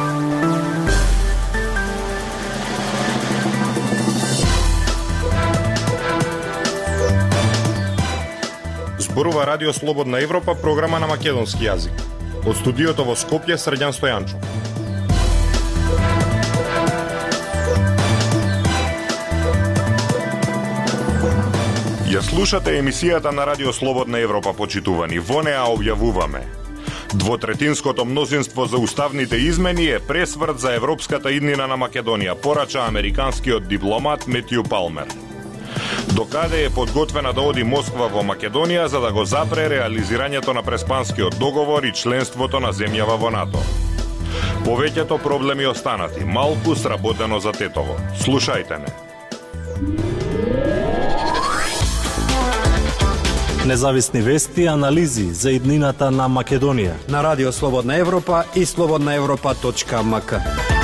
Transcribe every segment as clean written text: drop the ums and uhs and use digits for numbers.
Зборува Радио Слободна Европа, програма на македонски јазик. Од студиото во Скопје, Срđan Стојанчов. Ја слушате емисијата на Радио Слободна Европа, почитувани. Во неа објавуваме: двотретинското мнозинство за уставните измени е пресврт за европската иднина на Македонија, порача американскиот дипломат Метју Палмер. Докаде е подготвена да оди Москва во Македонија за да го запре реализирањето на Преспанскиот договор и членството на земјава во НАТО. Повеќето проблеми останати, малку сработено за тетово. Слушајте не. Независни вести и анализи за иднината на Македонија на Радио Слободна Европа и slobodnaevropa.mk.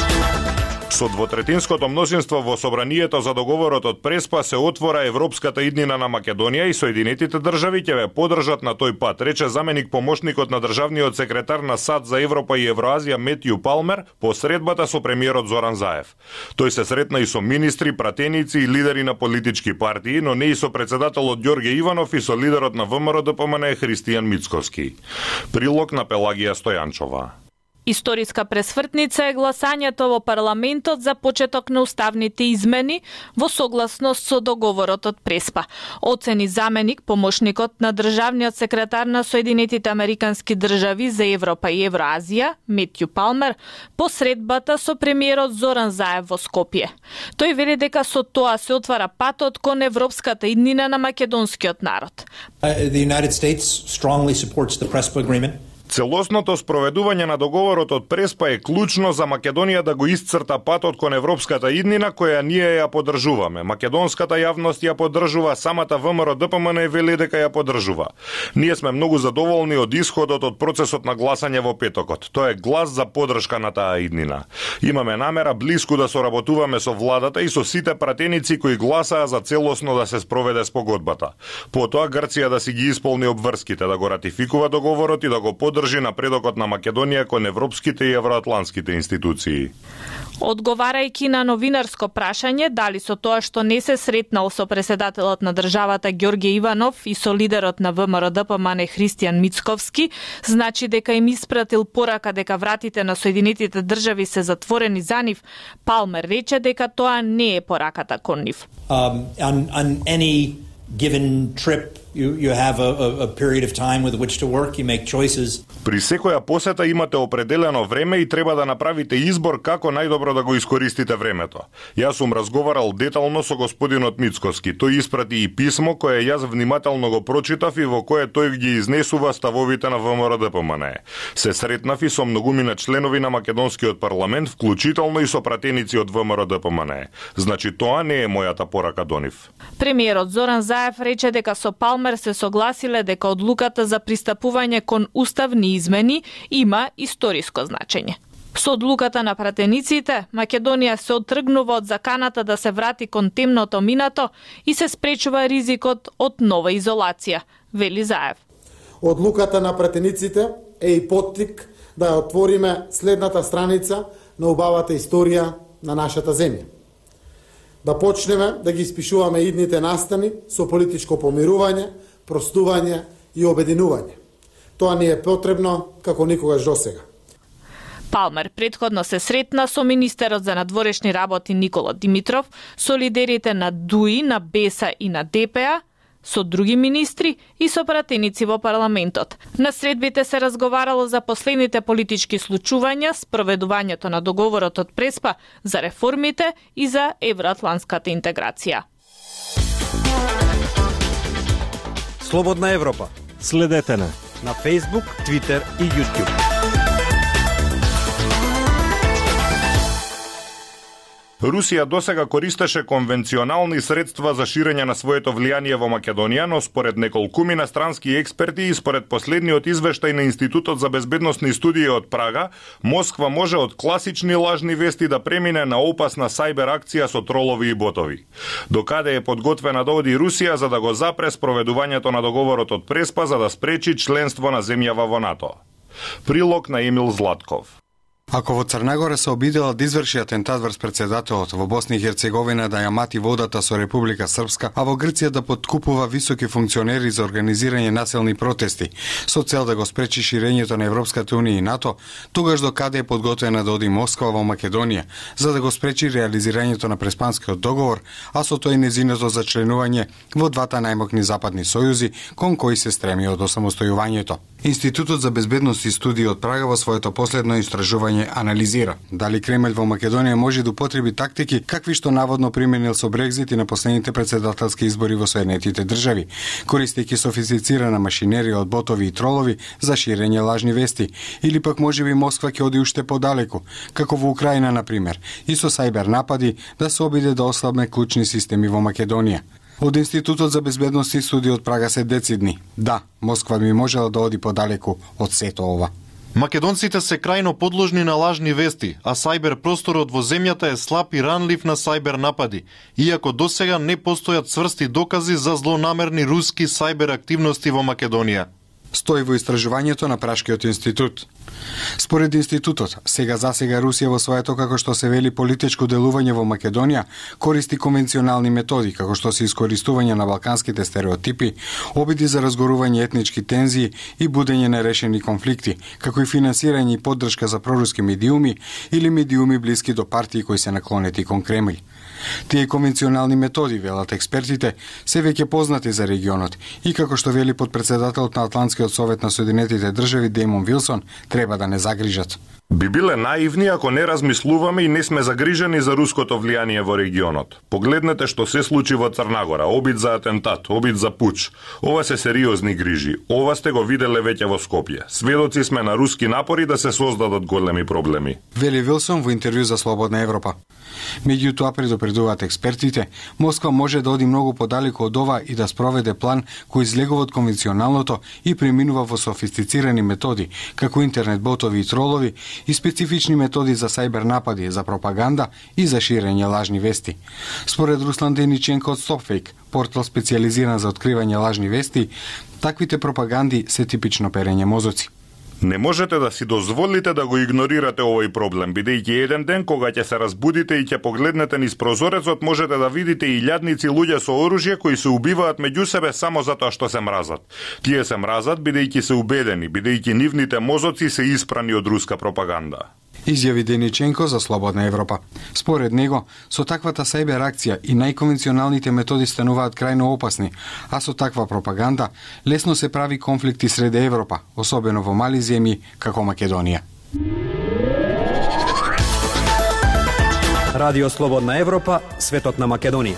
Со двотретинското мнозинство во собранието за договорот од Преспа се отвора европската иднина на Македонија и Соединетите држави ќе ве поддржат на тој пат, рече заменик помошникот на државниот секретар на САД за Европа и Евроазија Метју Палмер по средбата со премиерот Зоран Заев. Тој се сретна и со министри, пратеници и лидери на политички партии, но не и со председателот Ѓорѓе Иванов и со лидерот на ВМРО-ДПМН Христијан Мицковски. Прилог на Пелагија Стојанчова. Историска пресвртница е гласањето во парламентот за почеток на уставните измени во согласност со договорот од Преспа. Оцени заменик помошникот на државниот секретар на Соединетите Американски држави за Европа и Евроазија Метју Палмер по средбата со премиерот Зоран Заев во Скопје. Тој вели дека со тоа се отвара патот кон европската иднина на македонскиот народ. The United States strongly supports the Prespa agreement. Целосното спроведување на договорот од Преспа е клучно за Македонија да го исцрта патот кон европската иднина која ние ја поддржуваме. Македонската јавност ја поддржува, самата ВМРО-ДПМН вели дека ја поддржува. Ние сме многу задоволни од исходот од процесот на гласање во петокот. Тоа е глас за поддршка на таа иднина. Имаме намера блиску да соработуваме со владата и со сите пратеници кои гласаа за целосно да се спроведе спогодбата. Потоа Грција да си ги исполни обврските, да го ратификува договорот и да го поддржи напредокот на Македонија кон европските и евроатлантските институции. Одговарајќи на новинарско прашање дали со тоа што не се сретнал со претседателот на државата Ѓорѓе Иванов и со лидерот на ВМРО-ДПМН Христијан Мицковски, значи дека им испратил порака дека вратите на Соединетите држави се затворени за нив, Палмер рече дека тоа не е пораката кон нив. On any given trip, you have a period of time with which to work, you make choices. При секоја посета имате определено време и треба да направите избор како најдобро да го искористите времето. Јас сум разговарал детално со господинот Мицковски. Тој испрати и писмо кое јас внимателно го прочитав и во кое тој ги изнесува ставовите на ВМРО-ДПМН. Се сретнав и со многумина членови на македонскиот парламент, вклучително и со пратеници од ВМРО-ДПМН. Значи тоа не е мојата порака до нив. Премиерот Зоран Заев рече дека со Палмер се согласиле дека одлуката за пристапување кон уставни измени има историско значење. Со одлуката на пратениците, Македонија се оттргнува од заканата да се врати кон темното минато и се спречува ризикот од нова изолација, вели Заев. Одлуката на пратениците е и поттик да ја отвориме следната страница на убавата историја на нашата земја. Да почнеме да ги испишуваме идните настани со политичко помирување, простување и обединување. Тоа ни е потребно како никогаш досега. Палмер претходно се сретна со министерот за надворешни работи Никола Димитров, со лидерите на ДУИ, на БЕСА и на ДПА, со други министри и со пратеници во парламентот. На средбите се разговарало за последните политички случувања, спроведувањето на договорот од Преспа, за реформите и за евроатлантската интеграција. Слободна Европа. Следете на Facebook, Twitter и YouTube. Русија досега користеше конвенционални средства за ширење на своето влијание во Македонија, но според неколкумина странски експерти и според последниот извештај на Институтот за безбедносни студии од Прага, Москва може од класични лажни вести да премине на опасна сајбер акција со тролови и ботови. Докаде е подготвена да оди Русија за да го запре спроведувањето на договорот од Преспа за да спречи членство на земјава во НАТО. Прилог на Емил Златков. Ако во Црнагора се обидела да изврши атентат врз председателот, во Босна и Херцеговина да ја мати водата со Република Српска, а во Грција да подкупува високи функционери за организирање населни протести, со цел да го спречи ширењето на Европската унија и НАТО, тогаш до каде е подготвена да оди Москва во Македонија, за да го спречи реализирањето на Преспанскиот договор, а со тој незиното зачленување во двата најмокни западни сојузи, кон кои се стреми од осамостојувањето. Институтот за безбедност и студии од Прага во своето последно истражување анализира дали Кремљ во Македонија може да употреби тактики какви што наводно применил со Брекзит и на последните председателски избори во Соединетите држави, користејќи софистицирана машинерија од ботови и тролови за ширење лажни вести, или пак можеби Москва ќе оди уште подалеку, како во Украина на пример, и со сајбер напади да се обиде да ослабне клучни системи во Македонија. Од Институтот за безбедност и студии од Прага се децидни. Да, Москва би можела да оди подалеку од сето ова. Македонците се крајно подложни на лажни вести, а сајбер просторот во земјата е слаб и ранлив на сајбер напади, иако досега не постојат цврсти докази за злонамерни руски сајбер активности во Македонија. Стои во истражувањето на Прашкиот институт. Според институтот, сега Русија во своето, како што се вели, политичко делување во Македонија, користи конвенционални методи, како што се искористување на балканските стереотипи, обиди за разгорување етнички тензии и будење на решени конфликти, како и финансирање и поддршка за проруски медиуми или медиуми блиски до партии кои се наклонети кон Кремљ. Тие конвенционални методи, велат експертите, се веќе познати за регионот и како што вели подпредседателот на Атлантскиот совет на Соединетите држави Деймон Вилсон, треба да не загрижат. Би биле наивни ако не размислуваме и не сме загрижени за руското влијание во регионот. Погледнете што се случи во Црнагора, обид за атентат, обид за пуч. Ова се сериозни грижи. Ова сте го виделе веќе во Скопје. Сведоци сме на руски напори да се создадат големи проблеми. Вели Вилсон во интервју за Слободна Европа. Меѓутоа, предупредуваат експертите, Москва може да оди многу подалеку од ова и да спроведе план кој излегува од конвенционалното и преминува во софистицирани методи, како интернет ботови и тролови, и специфични методи за сајбер напади, за пропаганда и за ширење лажни вести. Според Руслан Дениченко од StopFake, портал специјализиран за откривање лажни вести, таквите пропаганди се типично перење мозоци. Не можете да си дозволите да го игнорирате овој проблем, бидејќи еден ден кога ќе се разбудите и ќе погледнете низ прозорецот, можете да видите илјадници луѓе со оружје кои се убиваат меѓу себе само затоа што се мразат. Тие се мразат бидејќи се убедени, бидејќи нивните мозоци се испрани од руска пропаганда. Изјави Дениченко за Слободна Европа. Според него, со таквата сајбер акција и најконвенционалните методи стануваат крајно опасни, а со таква пропаганда лесно се прави конфликти сред Европа, особено во мали земји како Македонија. Радио Слободна Европа, светот на Македонија.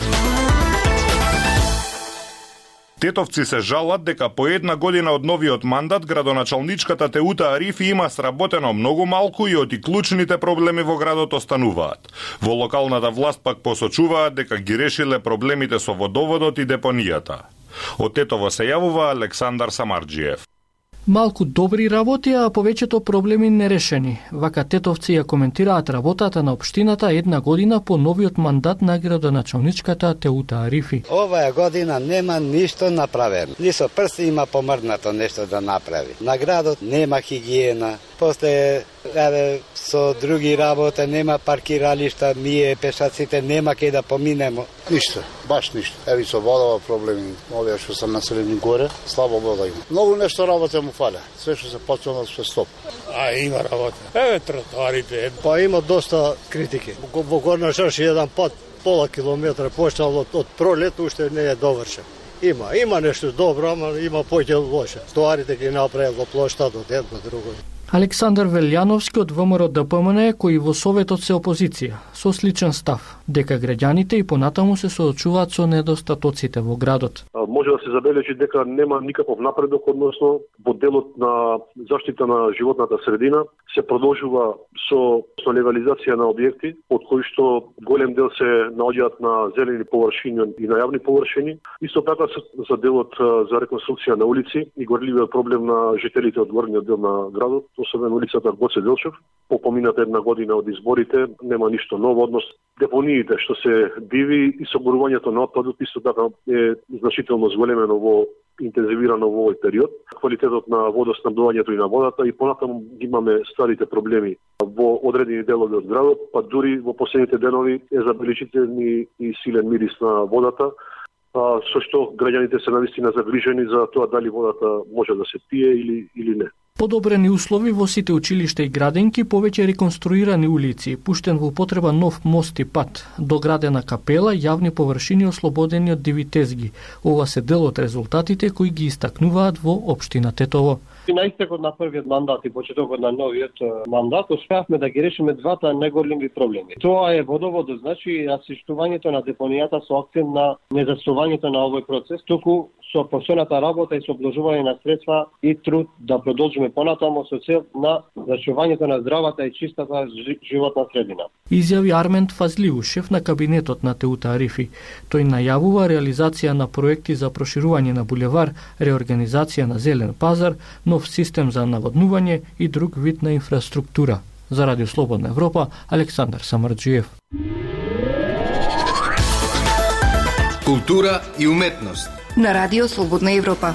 Тетовци се жалат дека по една година од новиот мандат градоначалничката Теута Арифи има сработено многу малку и оти клучните проблеми во градот остануваат. Во локалната власт пак посочуваат дека ги решиле проблемите со водоводот и депонијата. Од Тетово се јавува Александар Самарџиев. Малку добри работи, а повеќето проблеми нерешени. Вака тетовци ја коментираат работата на општината една година по новиот мандат на градоначалничката Теута Арифи. Оваа година нема ништо направено. Ни со прсти има помрднато нешто да направи. На градот нема хигиена, после со други работи нема паркиралишта, ние пешаците нема кај да поминемо. Ништо, баш ништо. Еви со водова проблеми, овие што се населени горе, слабо вода има. Многу нешто работа му фаля. Све што се почнало се стоп. Има работа. Еве тротоарите. Па има доста критики. Во Горна Шарши еден пат пола километра почнал од пролет, уште не е довршен. Има нешто добро, ама има поќе лошо. Тротоарите ги направил во плоштадот едно друго. Александар Велјановски од ВМРО ДПМН, кој во Советот се опозиција, со сличен став, дека граѓаните и понатаму се соочуваат со недостатоците во градот. Може да се забележи дека нема никаков напредок, односно во делот на заштита на животната средина се продолжува со легализација на објекти, од кои што голем дел се наоѓаат на зелени површини и на јавни површини. Исто така за делот за реконструкција на улици и горливиот проблем на жителите од горниот дел на градот, особено улицата Гоце Делчев. По помината една година од изборите нема ништо ново, однос депониите што се диви и согорувањето на отпадот исто така е значително зголемено во интензивирано во овој период. Квалитетот на водоснабдувањето и на водата и понатаму имаме старите проблеми во одредени делови од градот, па дури во последните денови е забележителен и силен мирис на водата, со што граѓаните се навистина загрижени за тоа дали водата може да се пие или не. Подобрени услови во сите училишта и градинки, повеќе реконструирани улици, пуштен во употреба нов мост и пат, доградена капела, јавни површини ослободени од диви тезги. Ова се дел од резултатите кои ги истакнуваат во општина Тетово. И на истекот на првиот мандат и почетокот на новиот мандат успеавме да ги решиме двата најголеми проблеми. Тоа е водоводот, значи асиштувањето на депонијата со акцент на незасувањето на овој процес, туку со посебната работа и со обложување на средства и труд да продолжиме понатаму со цел на зачувањето на здравата и чистата животна средина. Изјави Армент Фазлиу, шеф на кабинетот на Теута Арифи. Тој најавува реализација на проекти за проширување на булевар, реорганизација на зелен пазар, нов систем за наводнување и друг вид на инфраструктура. За Радио Слободна Европа, Александар Самарджиев. Култура и уметност на Радио Слободна Европа.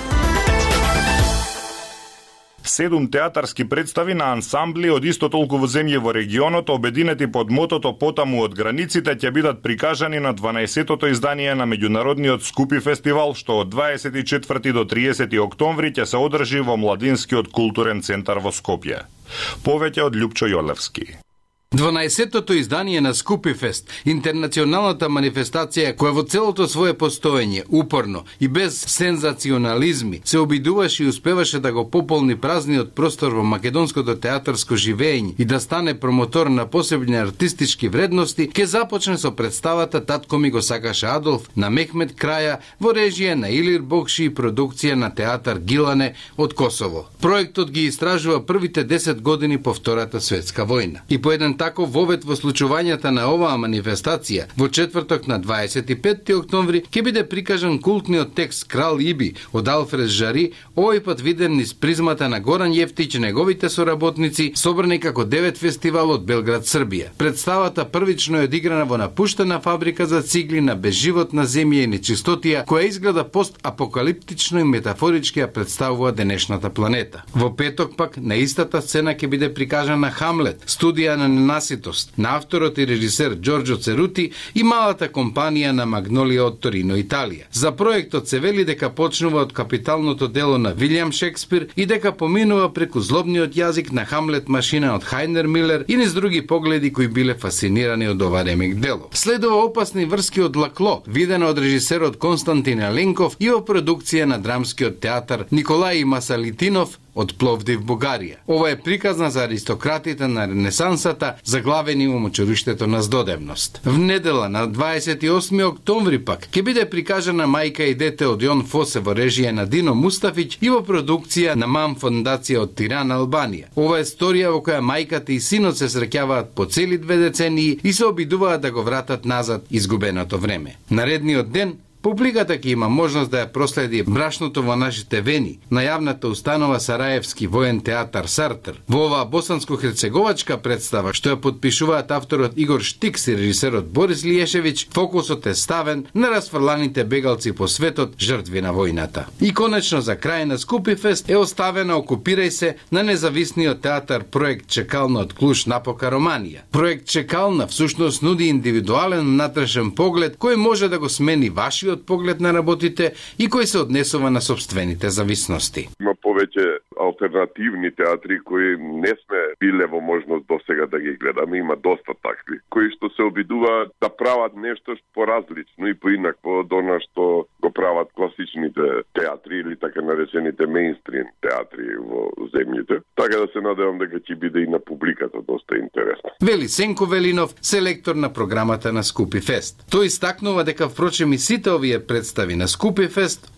7 театарски представи на ансамбли од исто толку земји во регионот, обединети под мотото "Потаму од границите", ќе бидат прикажани на 12-тото издание на меѓународниот Скупи фестивал, што од 24 до 30 октомври ќе се одржи во Младинскиот културен центар во Скопје. Повеќе од Љупчо Јолевски. 12-тото издание на Скупи фест, интернационалната манифестација која во целото свое постоење, упорно и без сензационализми, се обидуваше и успеваше да го пополни празниот простор во македонското театарско живење и да стане промотор на посебни артистички вредности, ќе започне со представата "Татко ми го сакаше Адолф" на Мехмет Краја во режија на Илир Бокши и продукција на театар Гилане од Косово. Проектот ги истражува првите 10 години по Втората светска војна. И по еден таков вовед во случувањата на оваа манифестација, во четврток на 25 октомври ќе биде прикажан култниот текст "Крал Иби" од Алфред Жари, овој пат виден низ призмата на Горан Јефтич и неговите соработници, собрани како 9 фестивал од Белград, Србија. Представата првично е одиграна во напуштена фабрика за цигли на безживотна земја и нечистотија, која изгледа постапокалиптично и метафорички ја представува денешната планета. Во петок пак на истата сцена ќе биде прикажана Хамлет, студија на ненаситост на авторот и режисер Ѓорџо Церути и малата компанија на Магнолија од Торино, Италија. За проектот се вели дека почнува од капиталното дело на Вилијам Шекспир и дека поминува преку злобниот јазик на Хамлет машина од Хајнер Милер и низ други погледи кои биле фасцинирани од ова ремек дело. Следува опасни врски од Лакло, видена од режисерот Константин Аленков и во продукција на драмскиот театар Николај Масалитинов од Пловдив, Бугарија. Ова е приказна за аристократите на Ренесансата, заглавени во мочуриштето на здодевност. В недела на 28 октомври пак ќе биде прикажана Мајка и дете од Јон Фосе во режија на Дино Мустафиќ и во продукција на МАМ фондација од Тирана, Албанија. Ова е сторија во која мајката и синот се среќаваат по цели 2 децении и се обидуваат да го вратат назад изгубеното време. Наредниот ден публиката ќе има можност да ја проследи брашното во нашите вени на јавната установа Сараевски воен театар Сартер. Во оваа босанско-херцеговачка представа, што ја подпишуваат авторот Игор Штикс и режисерот Борис Лиешевиќ, фокусот е ставен на расфрланите бегалци по светот, жртви на војната. И конечно за крај на Скупи фест е оставена "Окупирај се" на независниот театар проект Чекална од Клуш напока Романија. Проект Чекална всушност нуди индивидуален внатрешен поглед кој може да го смени вашиот поглед на работите и кој се однесува на собствените зависности. Има повеќе алтернативни театри кои не сме биле во можност досега да ги гледаме, има доста такви, кои што се обидуваат да прават нешто поразлично и поинакво од она што го прават класичните театри или така наречените мејнстрим театри во земјите. Така да се надевам дека ќе биде и на публиката доста интересно. Вели Сенко Велинов, селектор на програмата на Скупи фест. Тој истакнува дека впрочем и сите овие представи на Скупи фест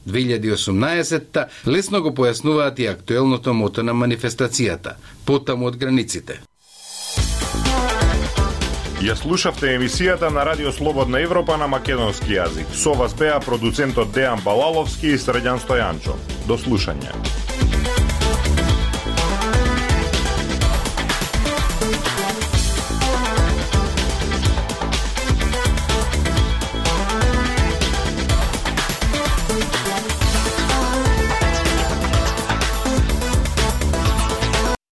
2018-та лесно го појаснуваат и актуелното мото на манифестацијата "Потаму од границите". Ја слушавте емисијата на Радио Слободна Европа на македонски јазик. Со вас беа продуцентот Дејан Балаловски и Срđan Стојанчо. До слушање.